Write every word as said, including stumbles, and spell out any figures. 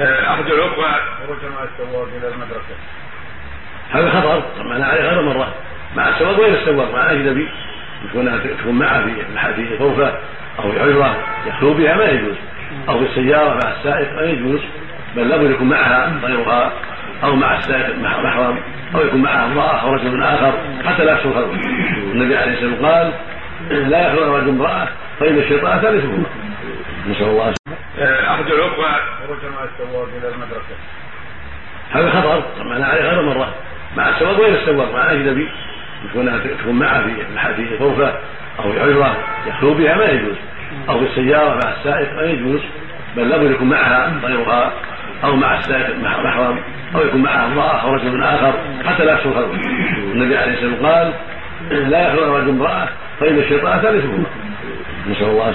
أحد الأخوة خروج مع السواق إلى المدرسة هذا خطر، طبعا عليه غير مرة مع السواق غير السواق مع أجنبي تكون تكون معه في في غرفة أو في حجرة يخلو بها ما يجوز، أو في السيارة مع السائق ما يجوز، بل لابد يكون معها غيرها أو مع السائق محرم، أو يكون معها امرأة أو رجل آخر حتى لا يحصل خلوة. النبي عليه الصلاة والسلام قال لا يخلو رجل امرأة فإن الشيطان ثالثهما. نسأل الله. أحد الأخوة خروج مع السواق إلى المدرسة هذا خطر، طبعا عليه غير مرة مع السواق غير السواق مع أجنبي تكون تكون معه في في غرفة أو في حجرة يخلو بها ما يجوز، أو في السيارة مع السائق ما يجوز، بل لابد يكون معها غيرها أو مع السائق محرم، أو يكون معها امرأة أو رجل آخر حتى لا يحصل خلوة. النبي عليه الصلاة والسلام قال لا يخلو رجل امرأة فإن الشيطان ثالثهما. نسأل الله.